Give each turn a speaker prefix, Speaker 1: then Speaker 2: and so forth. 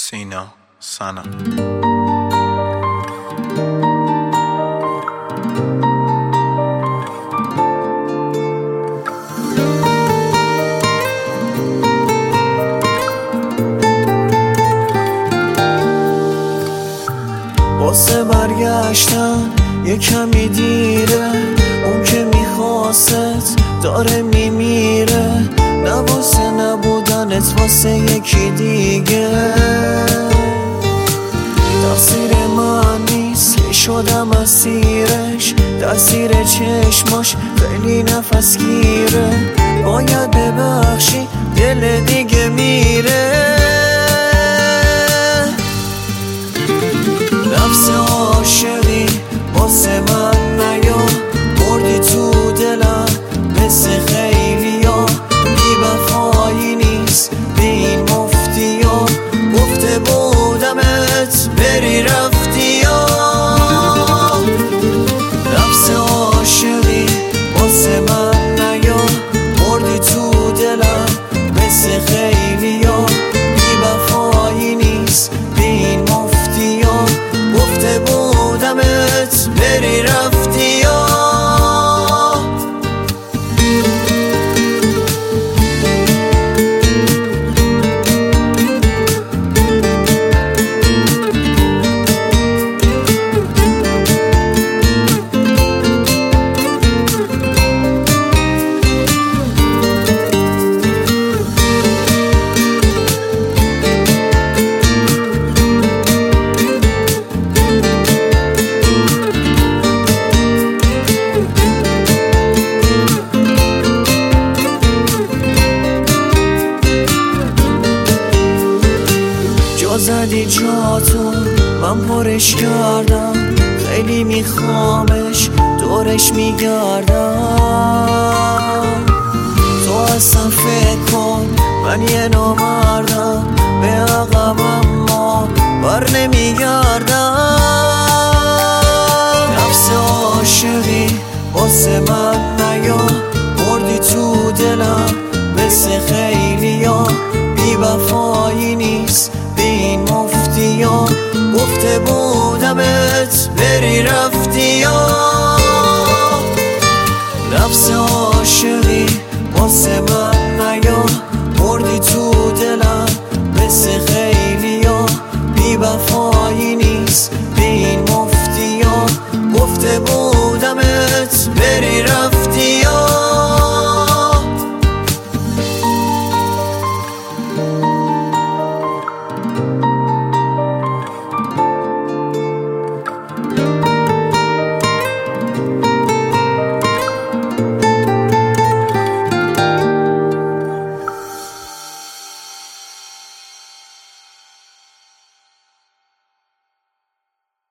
Speaker 1: سینا سنا.
Speaker 2: واسه برگشتن یه کمی دیره، اون که میخواست داره میمیره، نه واسه نبودنت واسه یکی دیگه. تقصیر من نیست که شدم اسیرش، تاثیر چشماش خیلی نفس گیره، باید ببخشی دل دیگه میره. نفس عاشقی واسه من نیا، بردی تو دلم مثل خیلیا، بی وفایی نیست به این مفتیا، گفته بودمت بری رفتیا. نفس عاشقی واسه من نیا، بردی تو دلم مثل خیلیا، بی وفایی نیست به این مفتیا، گفته بودمت بری رفتیا. زدی جاتو من پرش کردم، خیلی میخوامش دورش میگردم. تو اصلا فکر کن من یه نامردم، به عقب اما بر نمیگردم. نفس عاشقی واسه من نیا، بردی تو دلم مثل خیلیا، بی وفایی نیست به این مفتیا، گفته بودمت بری رفتیا. نفس عاشقی واسه من نیا، بردی تو دلم مثل خیلیا، بی وفایی